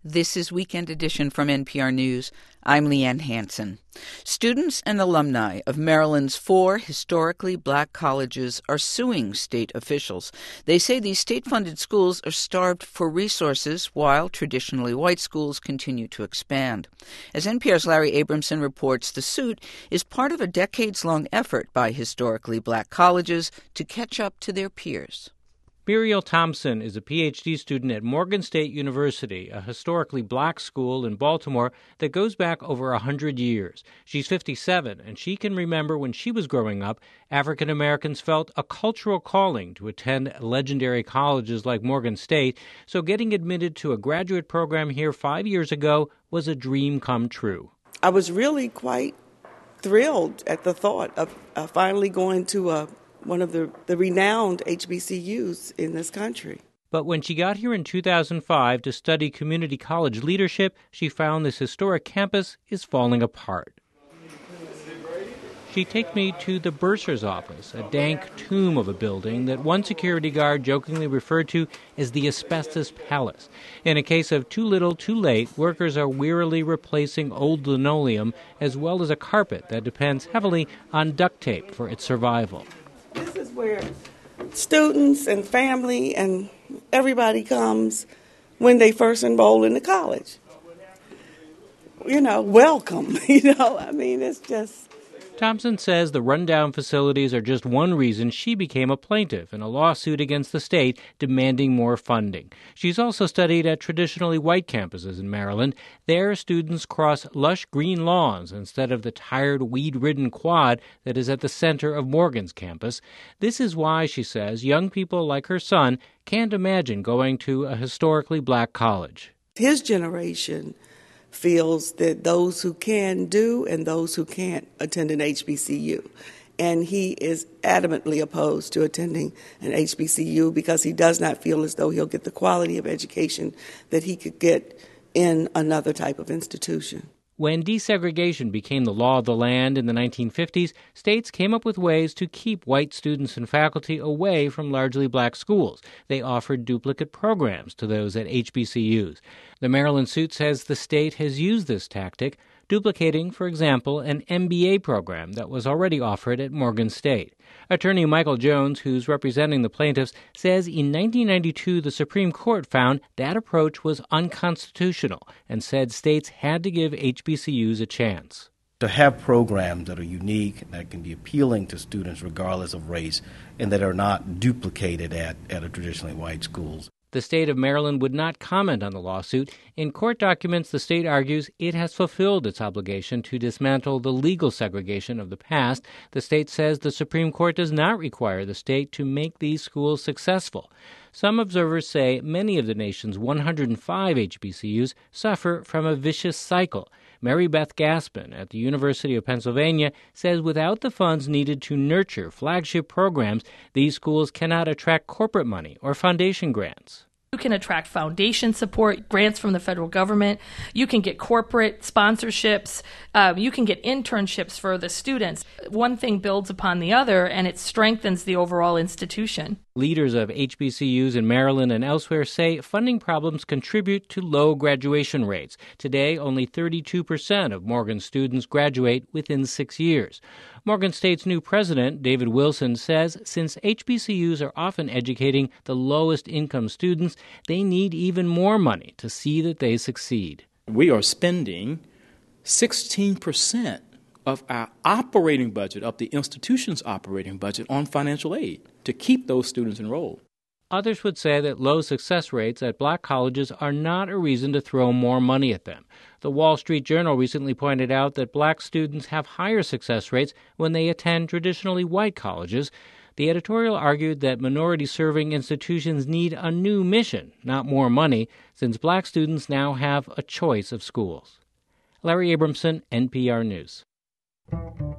This is Weekend Edition from NPR News. I'm Leanne Hansen. Students and alumni of Maryland's 4 historically black colleges are suing state officials. They say these state-funded schools are starved for resources while traditionally white schools continue to expand. As NPR's Larry Abramson reports, the suit is part of a decades-long effort by historically black colleges to catch up to their peers. Muriel Thompson is a Ph.D. student at Morgan State University, a historically black school in Baltimore that goes back over 100 years. She's 57, and she can remember when she was growing up, African Americans felt a cultural calling to attend legendary colleges like Morgan State, so getting admitted to a graduate program here 5 years ago was a dream come true. I was really quite thrilled at the thought of finally going to one of the renowned HBCUs in this country. But when she got here in 2005 to study community college leadership, she found this historic campus is falling apart. She takes me to the bursar's office, a dank tomb of a building that one security guard jokingly referred to as the asbestos palace. In a case of too little, too late, workers are wearily replacing old linoleum as well as a carpet that depends heavily on duct tape for its survival. This is where students and family and everybody comes when they first enroll into college. Welcome. It's just... Thompson says the rundown facilities are just one reason she became a plaintiff in a lawsuit against the state demanding more funding. She's also studied at traditionally white campuses in Maryland. There, students cross lush green lawns instead of the tired, weed-ridden quad that is at the center of Morgan's campus. This is why, she says, young people like her son can't imagine going to a historically black college. His generation feels that those who can do and those who can't attend an HBCU. And he is adamantly opposed to attending an HBCU because he does not feel as though he'll get the quality of education that he could get in another type of institution. When desegregation became the law of the land in the 1950s, states came up with ways to keep white students and faculty away from largely black schools. They offered duplicate programs to those at HBCUs. The Maryland suit says the state has used this tactic, duplicating, for example, an MBA program that was already offered at Morgan State. Attorney Michael Jones, who's representing the plaintiffs, says in 1992 the Supreme Court found that approach was unconstitutional and said states had to give HBCUs a chance. To have programs that are unique, that can be appealing to students regardless of race, and that are not duplicated at a traditionally white schools. The state of Maryland would not comment on the lawsuit. In court documents, the state argues it has fulfilled its obligation to dismantle the legal segregation of the past. The state says the Supreme Court does not require the state to make these schools successful. Some observers say many of the nation's 105 HBCUs suffer from a vicious cycle. Mary Beth Gaspin at the University of Pennsylvania says without the funds needed to nurture flagship programs, these schools cannot attract corporate money or foundation grants. You can attract foundation support, grants from the federal government. You can get corporate sponsorships. You can get internships for the students. One thing builds upon the other, and it strengthens the overall institution. Leaders of HBCUs in Maryland and elsewhere say funding problems contribute to low graduation rates. Today, only 32% of Morgan students graduate within 6 years. Morgan State's new president, David Wilson, says since HBCUs are often educating the lowest income students, they need even more money to see that they succeed. We are spending 16% of our operating budget, of the institution's operating budget, on financial aid to keep those students enrolled. Others would say that low success rates at black colleges are not a reason to throw more money at them. The Wall Street Journal recently pointed out that black students have higher success rates when they attend traditionally white colleges. The editorial argued that minority-serving institutions need a new mission, not more money, since black students now have a choice of schools. Larry Abramson, NPR News.